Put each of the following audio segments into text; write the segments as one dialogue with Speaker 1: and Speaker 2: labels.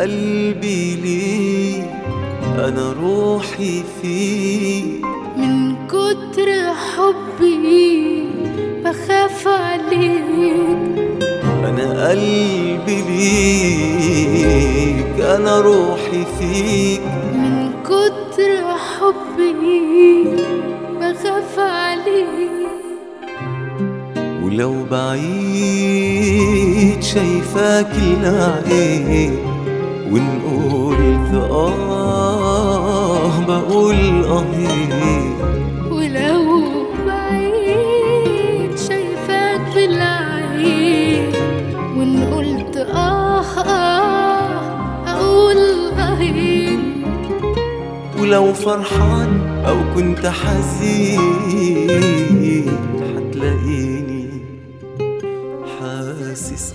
Speaker 1: قلبي ليك، أنا روحي فيك.
Speaker 2: من كتر حبي بخاف عليك.
Speaker 1: أنا قلبي ليك، أنا روحي فيك.
Speaker 2: من كتر حبي بخاف عليك.
Speaker 1: ولو بعيد شايفاك العين، وإن قلت بقول
Speaker 2: ولو بعيد شايفاك بالعين، وإن قلت أقول
Speaker 1: ولو فرحان أو كنت حزين هتلاقيني حاسس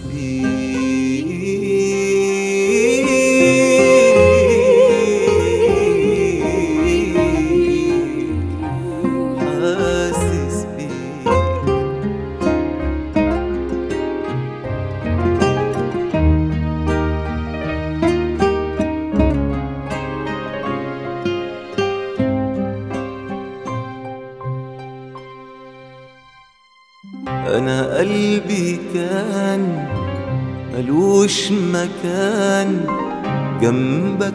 Speaker 1: أنا قلبي كان ملوش مكان جنبك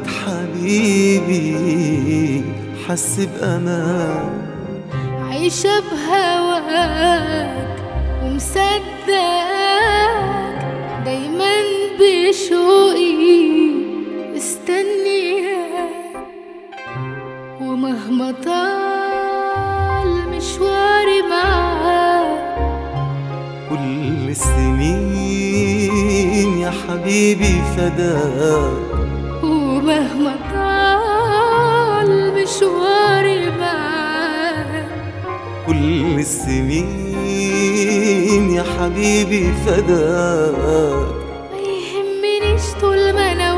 Speaker 1: حبيبي، حس بأمان.
Speaker 2: عايشة بهواك ومصدقك، دايما بشوقي مستنياك. ومهما طال مشواري معاك،
Speaker 1: كل السنين يا حبيبي فداك.
Speaker 2: ومهما طال مشواري معاك،
Speaker 1: كل السنين يا حبيبي فداك.
Speaker 2: ما يهمنيش طول ما أنا